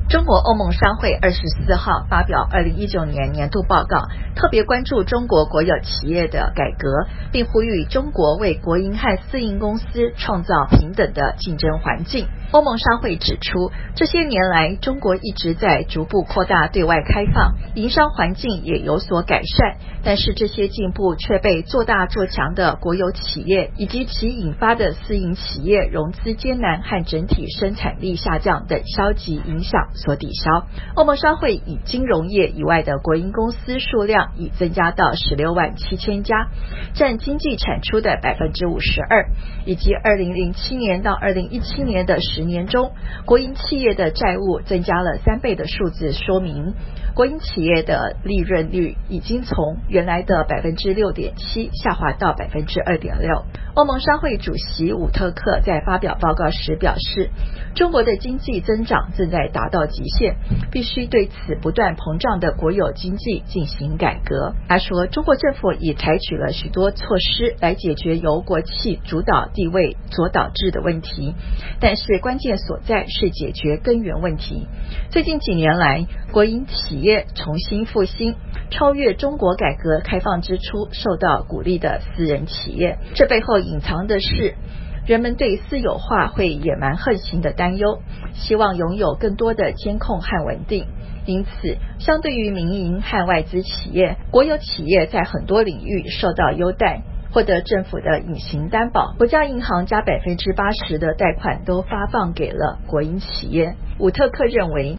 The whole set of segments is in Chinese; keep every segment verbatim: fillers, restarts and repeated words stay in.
中国欧盟商会二十四号发表二零一九年年度报告，特别关注中国国有企业的改革，并呼吁中国为国营和私营公司创造平等的竞争环境。欧盟商会指出，这些年来中国一直在逐步扩大对外开放，营商环境也有所改善，但是这些进步却被做大做强的国有企业以及其引发的私营企业融资艰难和整体生产力下降等消极影响所抵消。欧盟商会以金融业以外的国营公司数量已增加到十六万七千家，占经济产出的 百分之五十二， 以及二零零七年到二零一七年的十年中，国营企业的债务增加了三倍的数字，说明国营企业的利润率已经从原来的 百分之六点七 下滑到 百分之二点六。 欧盟商会主席伍特克在发表报告时表示，中国的经济增长正在达到极限，必须对此不断膨胀的国有经济进行改革。他说，中国政府已采取了许多措施来解决由国企主导地位所导致的问题，但是关键所在是解决根源问题。最近几年来，国营企业重新复兴，超越中国改革开放之初受到鼓励的私人企业，这背后隐藏的是人们对私有化会野蛮横行的担忧，希望拥有更多的监控和稳定。因此，相对于民营和外资企业，国有企业在很多领域受到优待，获得政府的隐形担保，国家银行加 百分之八十 的贷款都发放给了国营企业。伍特克认为，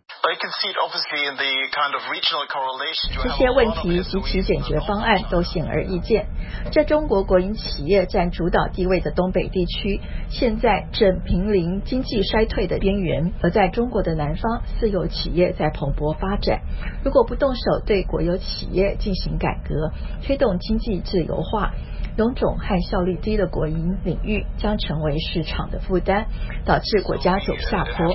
这些问题及其解决方案都显而易见。在中国国营企业占主导地位的东北地区，现在正濒临经济衰退的边缘，而在中国的南方，私有企业在蓬勃发展。如果不动手对国有企业进行改革，推动经济自由化，臃肿和效率低的国营领域将成为市场的负担，导致国家走下坡。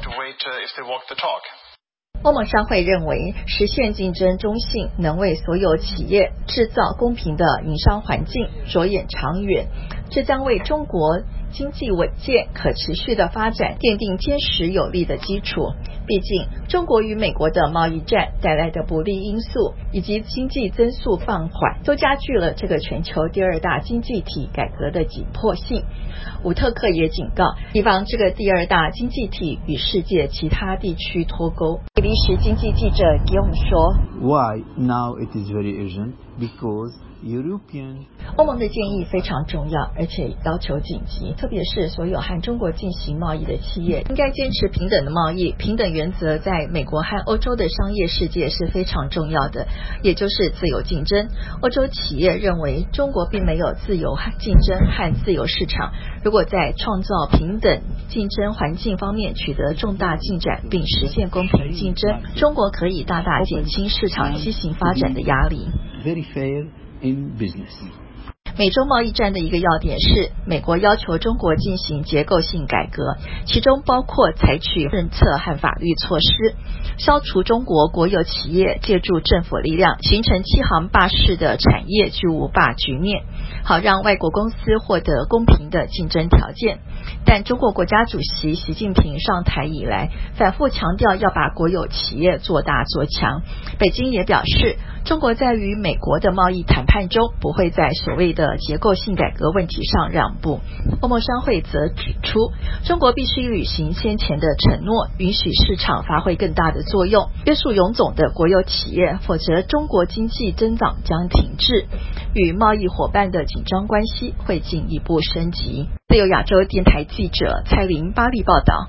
欧盟商会认为，实现竞争中性能为所有企业制造公平的营商环境，着眼长远，这将为中国经济稳健可持续的发展奠定坚实有力的基础。毕竟，中国与美国的贸易战带来的不利因素以及经济增速放缓，都加剧了这个全球第二大经济体改革的紧迫性。伍特克也警告，以防这个第二大经济体与世界其他地区脱钩。比利时经济记者 Guillaume 说 Why now it is very urgent? Because European 欧盟的建议非常重要，而且要求紧急，特别是所有和中国进行贸易的企业应该坚持平等的贸易。平等原则在美国和欧洲的商业世界是非常重要的，也就是自由竞争。欧洲企业认为中国并没有自由竞争和自由市场，如果在创造平等竞争环境方面取得重大进展，并实现公平竞争，中国可以大大减轻市场畸形发展的压力。 very fair in business. 美中贸易战的一个要点是，美国要求中国进行结构性改革，其中包括采取政策和法律措施，消除中国国有企业借助政府力量形成七行霸式的产业巨无霸局面，好让外国公司获得公平的竞争条件。但中国国家主席习近平上台以来，反复强调要把国有企业做大做强。北京也表示，中国在与美国的贸易谈判中不会在所谓的结构性改革问题上让步。欧盟商会则指出，中国必须履行先前的承诺，允许市场发挥更大的作用，约束臃肿的国有企业，否则中国经济增长将停滞，与贸易伙伴的紧张关系会进一步升级。自由亚洲电台记者蔡琳巴黎报道。